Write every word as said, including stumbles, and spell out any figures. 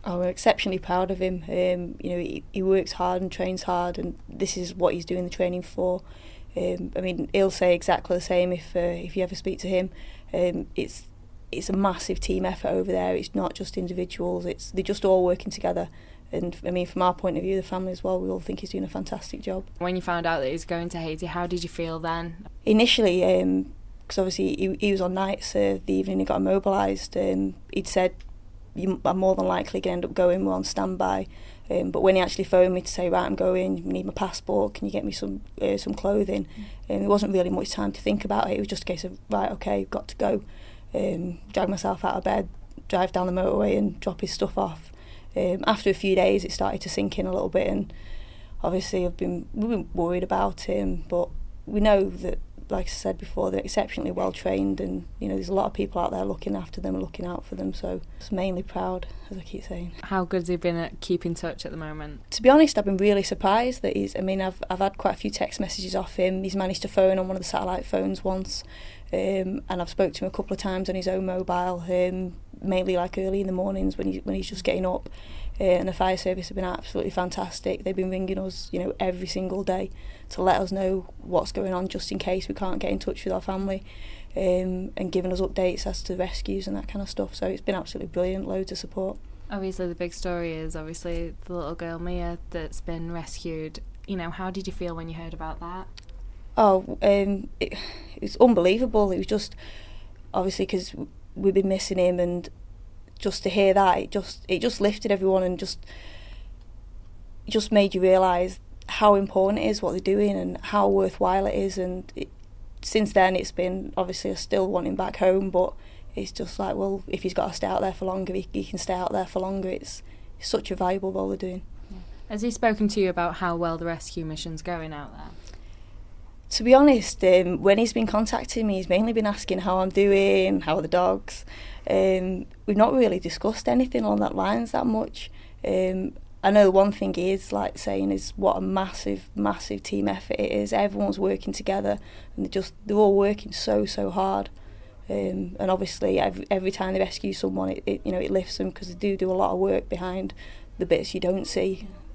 Oh, we're exceptionally proud of him. Um, you know, he, he works hard and trains hard, and this is what he's doing the training for. Um, I mean, he'll say exactly the same if uh, if you ever speak to him. Um, it's it's a massive team effort over there. It's not just individuals. It's they're just all working together. And I mean, from our point of view, the family as well, we all think he's doing a fantastic job. When you found out that he was going to Haiti, how did you feel then? Initially, because um, obviously he, he was on nights uh, the evening he got immobilised, um, he'd said, you are more than likely going to end up going, we're on standby. Um, but when he actually phoned me to say, right, I'm going, I need my passport, can you get me some uh, some clothing? And um, there wasn't really much time to think about it. It was just a case of, right, okay, got to go. Um, drag myself out of bed, drive down the motorway and drop his stuff off. Um, after a few days, it started to sink in a little bit, and obviously I've been, we've been worried about him, but we know that, like I said before, they're exceptionally well trained, and you know there's a lot of people out there looking after them and looking out for them, so I'm mainly proud, as I keep saying. How good has he been at keeping touch at the moment? To be honest, I've been really surprised that he's, I mean, I've I've had quite a few text messages off him. He's managed to phone on one of the satellite phones once, um, and I've spoke to him a couple of times on his own mobile, um, mainly like early in the mornings when, he, when he's just getting up. Uh, and the fire service have been absolutely fantastic. They've been ringing us, you know, every single day to let us know what's going on, just in case we can't get in touch with our family, um, and giving us updates as to rescues and that kind of stuff. So it's been absolutely brilliant, loads of support. Obviously the big story is obviously the little girl Mia that's been rescued. You know, how did you feel when you heard about that? Oh, um, it, it was unbelievable. It was just, obviously, because we've been missing him, and just to hear that, it just it just lifted everyone, and just it just made you realise how important it is what they're doing and how worthwhile it is. And it, since then, it's been, obviously I still want him back home, but it's just like, well, if he's got to stay out there for longer, he, he can stay out there for longer. It's, it's such a valuable role they're doing. Yeah. Has he spoken to you about how well the rescue mission's going out there? To be honest, um, when he's been contacting me, he's mainly been asking how I'm doing, how are the dogs. Um, we've not really discussed anything along that lines that much. Um, I know one thing he is like saying is what a massive, massive team effort it is. Everyone's working together, and they just they're all working so, so hard. Um, and obviously, every every time they rescue someone, it, it you know it lifts them, because they do do a lot of work behind the bits you don't see.